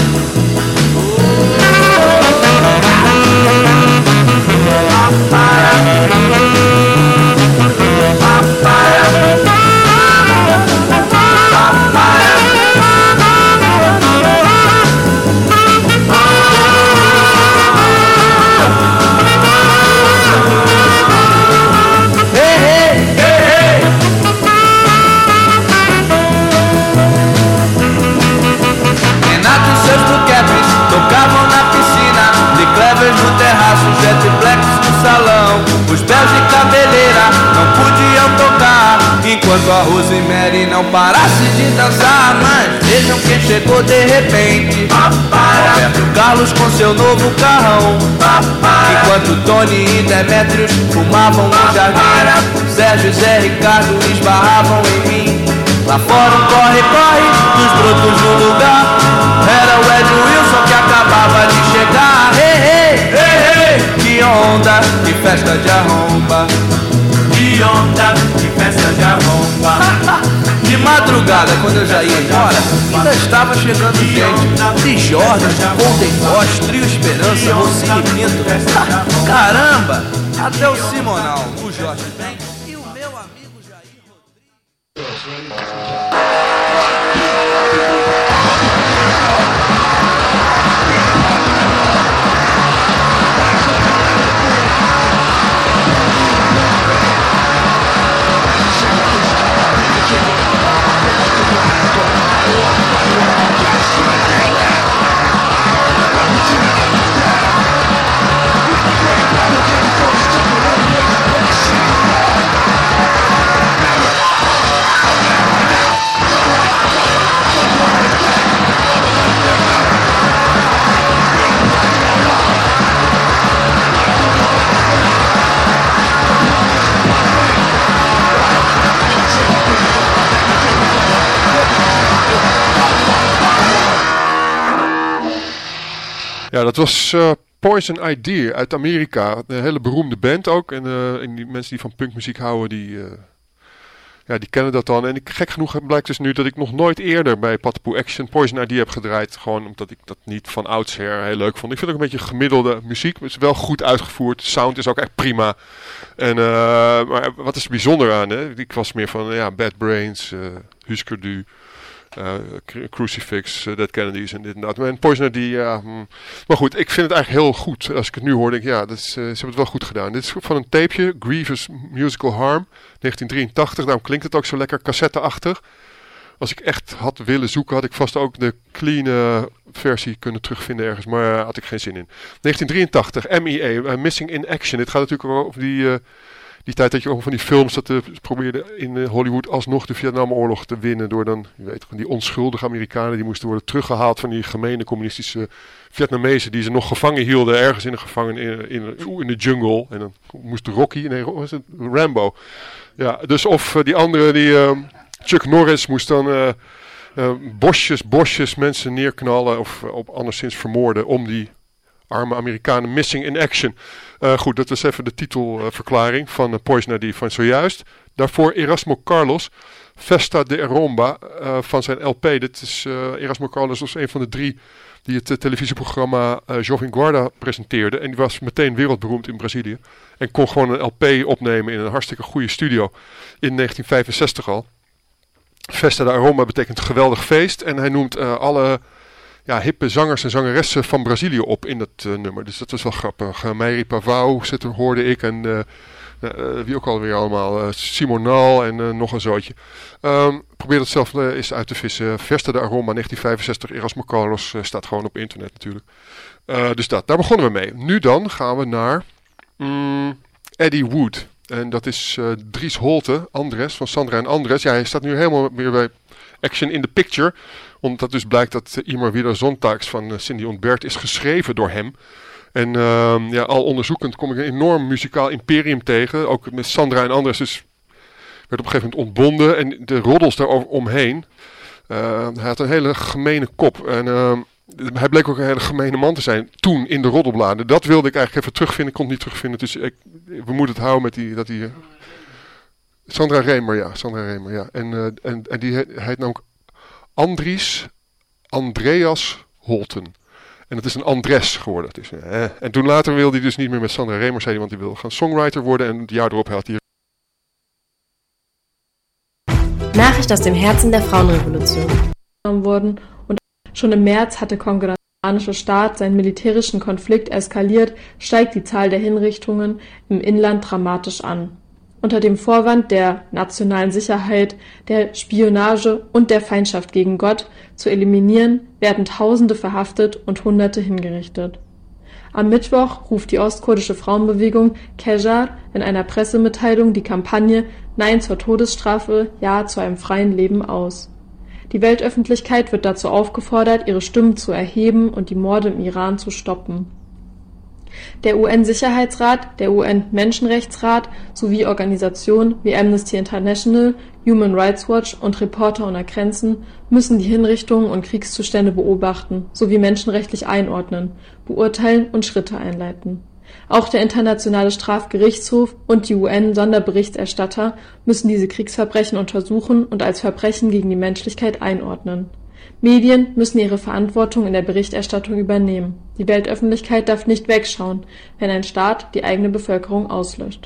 Tocavam na piscina, de Clevers no terraço, jet blacks no salão. Os Belos de cabeleira não podiam tocar, enquanto a Rosemary não parasse de dançar. Mas vejam quem chegou de repente, Roberto Carlos com seu novo carrão. Enquanto Tony e Demetrius fumavam no jardim, Sérgio e Zé Ricardo esbarravam em mim. Lá fora um corre-corre dos brotos no lugar, era o Ed Wilson que acabava de chegar. Hey, hey, hey, hey. Que onda, que festa de arromba. Que onda, que festa de arromba. De madrugada, quando eu já ia embora, ainda estava chegando gente. De Jordan, Golden Boss, Trio Esperança, Rocinho e Pinto. Caramba, até o Simonal, o Jorge Ben e o meu amigo Jair Rodrigues. Ja, dat was uh, Poison Idea uit Amerika. Een hele beroemde band ook. En, uh, en die mensen die van punkmuziek houden, die, uh, ja, die kennen dat dan. En ik, gek genoeg blijkt dus nu dat ik nog nooit eerder bij Patapoe Action Poison Idea heb gedraaid. Gewoon omdat ik dat niet van oudsher heel leuk vond. Ik vind het ook een beetje gemiddelde muziek. Maar het is wel goed uitgevoerd. De sound is ook echt prima. En, uh, maar wat is er bijzonder aan? Hè? Ik was meer van ja, Bad Brains, uh, Husker Du. Uh, Crucifix, uh, Dead Kennedys en dit en dat. En Poison die, ja... Mm. Maar goed, ik vind het eigenlijk heel goed. Als ik het nu hoor, denk ik, ja, dat is, uh, ze hebben het wel goed gedaan. Dit is van een tapeje, Grievous Musical Harm, negentien drieëntachtig. Daarom klinkt het ook zo lekker cassetteachtig. als ik echt had willen zoeken, had ik vast ook de clean uh, versie kunnen terugvinden ergens. Maar uh, had ik geen zin in. negentien drieëntachtig, M I A, uh, Missing in Action. Dit gaat natuurlijk wel over die, uh, die tijd dat je over van die films dat uh, probeerde in uh, Hollywood alsnog de Vietnamoorlog te winnen. Door dan, je weet, die onschuldige Amerikanen die moesten worden teruggehaald van die gemene communistische Vietnamezen die ze nog gevangen hielden ergens in een gevangen in, in, in de jungle. En dan moest Rocky, nee, was het Rambo. Ja, dus of uh, die andere, die uh, Chuck Norris moest dan uh, uh, bosjes, bosjes mensen neerknallen of uh, op anderszins vermoorden om die arme Amerikanen. Missing in Action. Uh, goed, dat was even de titelverklaring uh, van uh, Poison I D van zojuist. Daarvoor Erasmo Carlos, Festa de Rumba uh, van zijn L P. Dit is uh, Erasmo Carlos was een van de drie die het uh, televisieprogramma uh, Jovem Guarda presenteerde. En die was meteen wereldberoemd in Brazilië. En kon gewoon een L P opnemen in een hartstikke goede studio. In negentien vijfenzestig al. Festa de Rumba betekent geweldig feest. En hij noemt uh, alle ja, hippe zangers en zangeressen van Brazilië op in dat uh, nummer. Dus dat was wel grappig. Uh, Meiri Pavão zit er, hoorde ik. En uh, uh, wie ook alweer allemaal. Uh, Simonal en uh, nog een zootje. Um, probeer dat zelf uh, eens uit te vissen. Festa de Rumba negentien vijfenzestig. Erasmo Carlos uh, staat gewoon op internet natuurlijk. Uh, dus dat, daar begonnen we mee. Nu dan gaan we naar um, Eddie Wood. En dat is uh, Dries Holte, Andres, van Sandra en Andres. Ja, hij staat nu helemaal weer bij Action in the Picture. Omdat dus blijkt dat uh, Immer wieder Sonntags van uh, Cindy Ontbert is geschreven door hem. En uh, ja, al onderzoekend kom ik een enorm muzikaal imperium tegen. Ook met Sandra en Andres dus werd op een gegeven moment ontbonden. En de roddels daar omheen. Uh, hij had een hele gemene kop. En uh, hij bleek ook een hele gemene man te zijn toen in de roddelbladen. Dat wilde ik eigenlijk even terugvinden. Ik kon het niet terugvinden. Dus ik, we moeten het houden met die... Dat die uh, Sandra Remer, ja. Sandra Remer, ja. En, uh, en, en die heet, heet namelijk Andries Andreas Holten. En het is een Andres geworden. Het is, uh, en toen later wilde hij dus niet meer met Sandra Remer, zei hij, want hij wilde gaan songwriter worden. En het jaar erop had hij... Nachricht aus dem Herzen der Frauenrevolution. Worden und schon im März hat der kongolanische Staat seinen militärischen Konflikt eskaliert, steigt die Zahl der Hinrichtungen im Inland dramatisch an. Unter dem Vorwand der nationalen Sicherheit, der Spionage und der Feindschaft gegen Gott zu eliminieren, werden Tausende verhaftet und Hunderte hingerichtet. Am Mittwoch ruft die ostkurdische Frauenbewegung Kejar in einer Pressemitteilung die Kampagne Nein zur Todesstrafe, Ja zu einem freien Leben aus. Die Weltöffentlichkeit wird dazu aufgefordert, ihre Stimmen zu erheben und die Morde im Iran zu stoppen. Der U N-Sicherheitsrat, der U N-Menschenrechtsrat sowie Organisationen wie Amnesty International, Human Rights Watch und Reporter ohne Grenzen müssen die Hinrichtungen und Kriegszustände beobachten sowie menschenrechtlich einordnen, beurteilen und Schritte einleiten. Auch der Internationale Strafgerichtshof und die U N-Sonderberichterstatter müssen diese Kriegsverbrechen untersuchen und als Verbrechen gegen die Menschlichkeit einordnen. Medien müssen ihre Verantwortung in der Berichterstattung übernehmen. Die Weltöffentlichkeit darf nicht wegschauen, wenn ein Staat die eigene Bevölkerung auslöscht.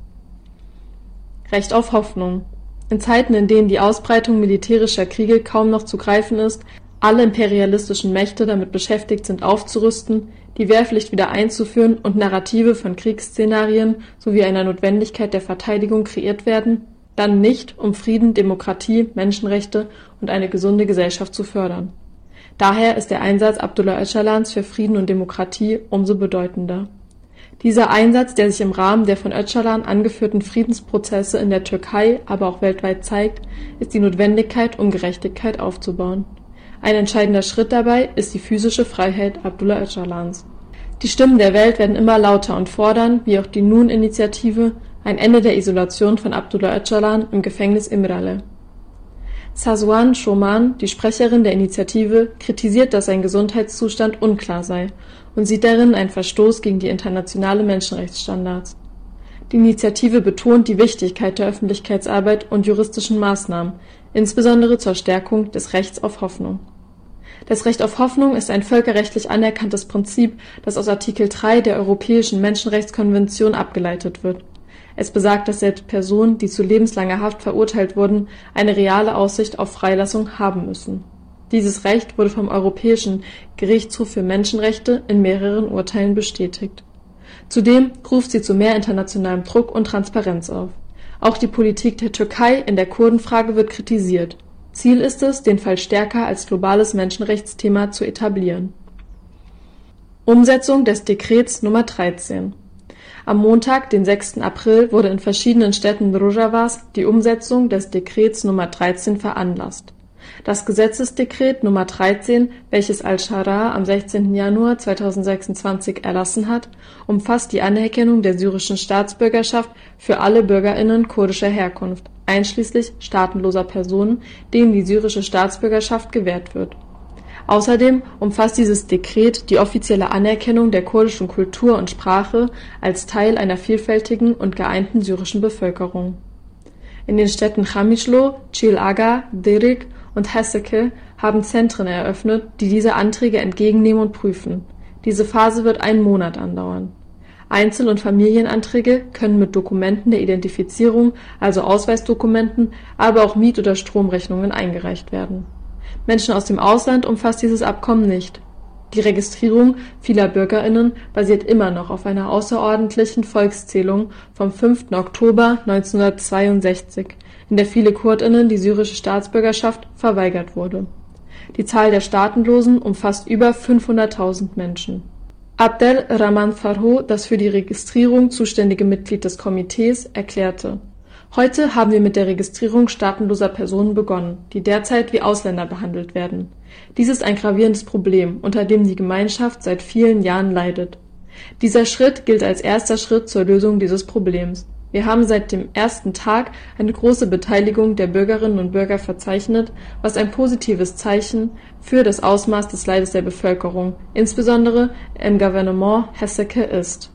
Recht auf Hoffnung. In Zeiten, in denen die Ausbreitung militärischer Kriege kaum noch zu greifen ist, alle imperialistischen Mächte damit beschäftigt sind aufzurüsten, die Wehrpflicht wieder einzuführen und Narrative von Kriegsszenarien sowie einer Notwendigkeit der Verteidigung kreiert werden, dann nicht, um Frieden, Demokratie, Menschenrechte und eine gesunde Gesellschaft zu fördern. Daher ist der Einsatz Abdullah Öcalans für Frieden und Demokratie umso bedeutender. Dieser Einsatz, der sich im Rahmen der von Öcalan angeführten Friedensprozesse in der Türkei, aber auch weltweit zeigt, ist die Notwendigkeit, um Gerechtigkeit aufzubauen. Ein entscheidender Schritt dabei ist die physische Freiheit Abdullah Öcalans. Die Stimmen der Welt werden immer lauter und fordern, wie auch die Nun-Initiative, ein Ende der Isolation von Abdullah Öcalan im Gefängnis Imrale. Sazwan Shoman, die Sprecherin der Initiative, kritisiert, dass sein Gesundheitszustand unklar sei und sieht darin einen Verstoß gegen die internationale Menschenrechtsstandards. Die Initiative betont die Wichtigkeit der Öffentlichkeitsarbeit und juristischen Maßnahmen, insbesondere zur Stärkung des Rechts auf Hoffnung. Das Recht auf Hoffnung ist ein völkerrechtlich anerkanntes Prinzip, das aus Artikel drei der Europäischen Menschenrechtskonvention abgeleitet wird. Es besagt, dass selbst Personen, die zu lebenslanger Haft verurteilt wurden, eine reale Aussicht auf Freilassung haben müssen. Dieses Recht wurde vom Europäischen Gerichtshof für Menschenrechte in mehreren Urteilen bestätigt. Zudem ruft sie zu mehr internationalem Druck und Transparenz auf. Auch die Politik der Türkei in der Kurdenfrage wird kritisiert. Ziel ist es, den Fall stärker als globales Menschenrechtsthema zu etablieren. Umsetzung des Dekrets Nummer dreizehn. Am Montag, den sechsten April, wurde in verschiedenen Städten Rojawas die Umsetzung des Dekrets Nummer dreizehn veranlasst. Das Gesetzesdekret Nummer dreizehn, welches Al-Schara am sechzehnten Januar zweitausendsechsundzwanzig erlassen hat, umfasst die Anerkennung der syrischen Staatsbürgerschaft für alle BürgerInnen kurdischer Herkunft, einschließlich staatenloser Personen, denen die syrische Staatsbürgerschaft gewährt wird. Außerdem umfasst dieses Dekret die offizielle Anerkennung der kurdischen Kultur und Sprache als Teil einer vielfältigen und geeinten syrischen Bevölkerung. In den Städten Qamishlo, Çiğ-Aga, Derik und Haseke haben Zentren eröffnet, die diese Anträge entgegennehmen und prüfen. Diese Phase wird einen Monat andauern. Einzel- und Familienanträge können mit Dokumenten der Identifizierung, also Ausweisdokumenten, aber auch Miet- oder Stromrechnungen eingereicht werden. Menschen aus dem Ausland umfasst dieses Abkommen nicht. Die Registrierung vieler BürgerInnen basiert immer noch auf einer außerordentlichen Volkszählung vom fünften Oktober neunzehnhundertzweiundsechzig, in der viele KurdInnen die syrische Staatsbürgerschaft verweigert wurde. Die Zahl der Staatenlosen umfasst über fünfhunderttausend Menschen. Abdel Rahman Farho, das für die Registrierung zuständige Mitglied des Komitees, erklärte: Heute haben wir mit der Registrierung staatenloser Personen begonnen, die derzeit wie Ausländer behandelt werden. Dies ist ein gravierendes Problem, unter dem die Gemeinschaft seit vielen Jahren leidet. Dieser Schritt gilt als erster Schritt zur Lösung dieses Problems. Wir haben seit dem ersten Tag eine große Beteiligung der Bürgerinnen und Bürger verzeichnet, was ein positives Zeichen für das Ausmaß des Leides der Bevölkerung, insbesondere im Gouvernement Haseke, ist.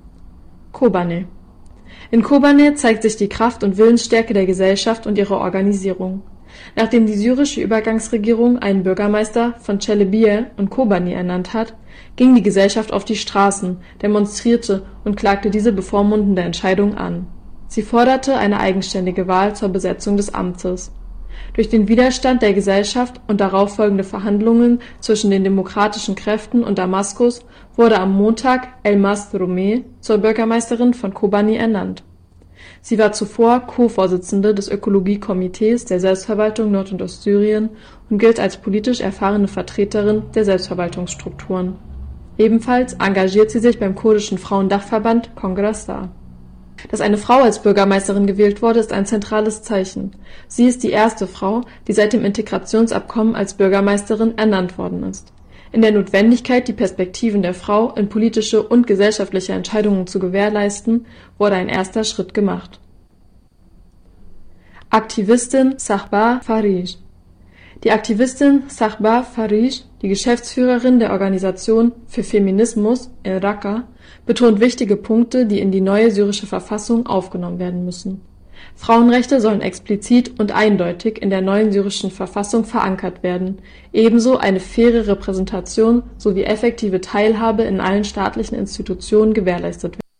Kobane. In Kobane zeigt sich die Kraft und Willensstärke der Gesellschaft und ihre Organisierung. Nachdem die syrische Übergangsregierung einen Bürgermeister von Çelebiye und Kobani ernannt hat, ging die Gesellschaft auf die Straßen, demonstrierte und klagte diese bevormundende Entscheidung an. Sie forderte eine eigenständige Wahl zur Besetzung des Amtes. Durch den Widerstand der Gesellschaft und darauffolgende Verhandlungen zwischen den demokratischen Kräften und Damaskus wurde am Montag Elmas Rumeh zur Bürgermeisterin von Kobani ernannt. Sie war zuvor Co-Vorsitzende des Ökologiekomitees der Selbstverwaltung Nord- und Ostsyrien und gilt als politisch erfahrene Vertreterin der Selbstverwaltungsstrukturen. Ebenfalls engagiert sie sich beim kurdischen Frauendachverband Kongressar. Dass eine Frau als Bürgermeisterin gewählt wurde, ist ein zentrales Zeichen. Sie ist die erste Frau, die seit dem Integrationsabkommen als Bürgermeisterin ernannt worden ist. In der Notwendigkeit, die Perspektiven der Frau in politische und gesellschaftliche Entscheidungen zu gewährleisten, wurde ein erster Schritt gemacht. Aktivistin Sahba Farij. Die Aktivistin Sahba Farij, die Geschäftsführerin der Organisation für Feminismus in Raqqa, betont wichtige Punkte, die in die neue syrische Verfassung aufgenommen werden müssen. Frauenrechte sollen explizit und eindeutig in der neuen syrischen Verfassung verankert werden, ebenso eine faire Repräsentation sowie effektive Teilhabe in allen staatlichen Institutionen gewährleistet werden.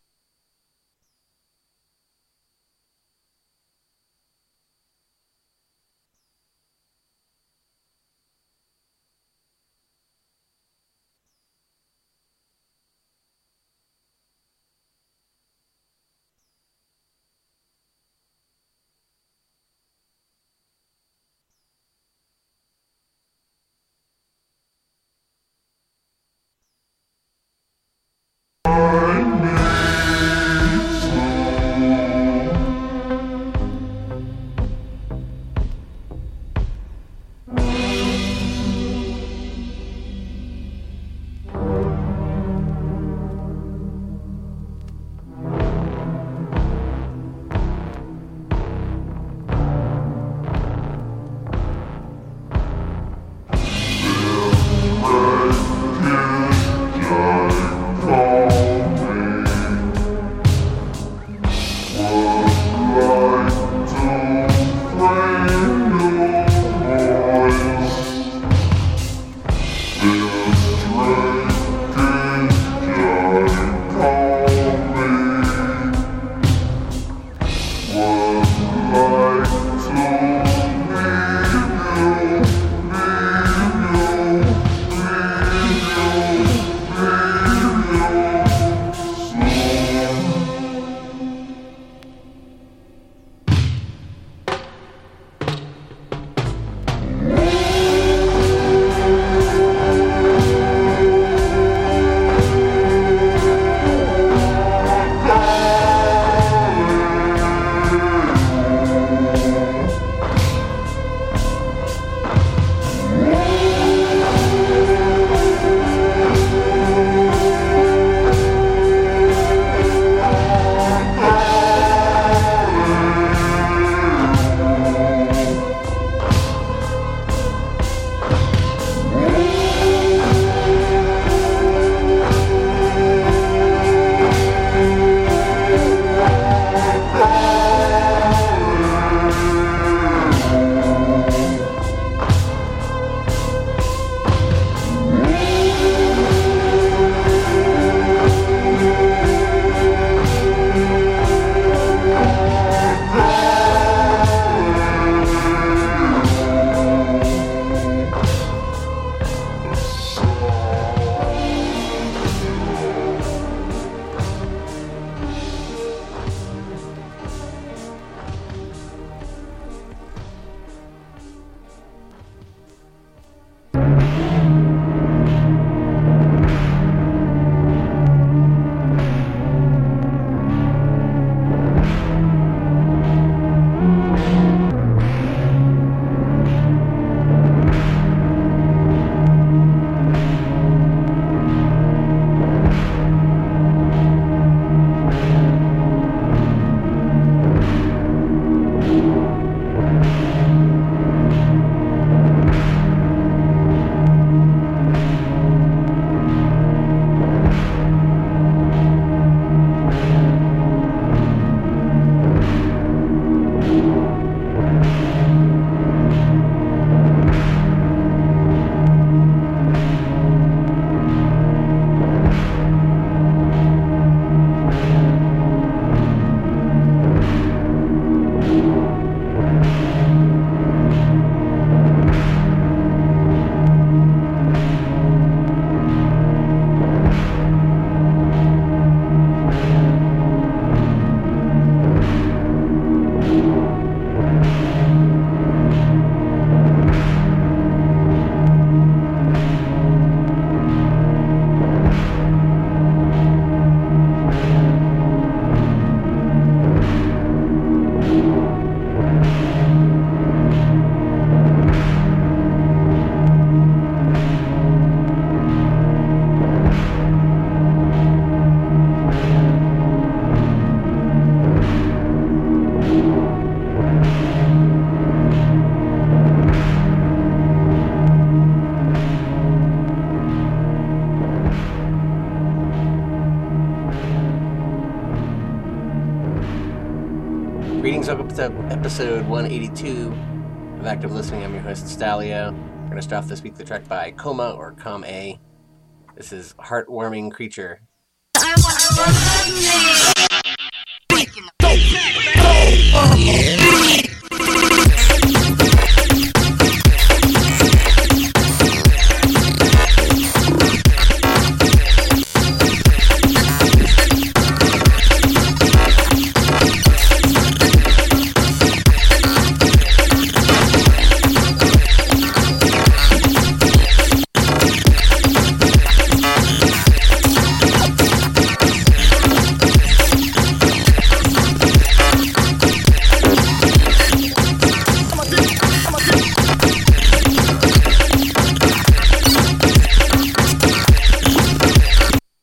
Greetings, welcome to episode one eighty-two of Active Listening. I'm your host, Stalio. We're going to start off this week with a track by Coma, or Com A. This is Heartwarming Creature. I want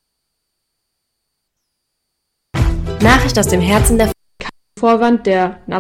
Nachricht aus dem Herzen der Vorwand der